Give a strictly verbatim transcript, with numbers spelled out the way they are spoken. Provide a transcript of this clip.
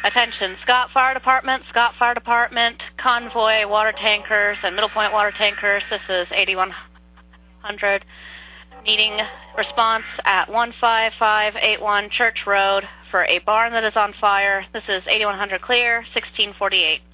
Attention, Scott Fire Department, Scott Fire Department, Convoy Water Tankers, and Middle Point Water Tankers. This is eighty-one hundred. Needing response at one five five eight one Church Road for a barn that is on fire. This is eighty-one hundred clear, sixteen forty-eight.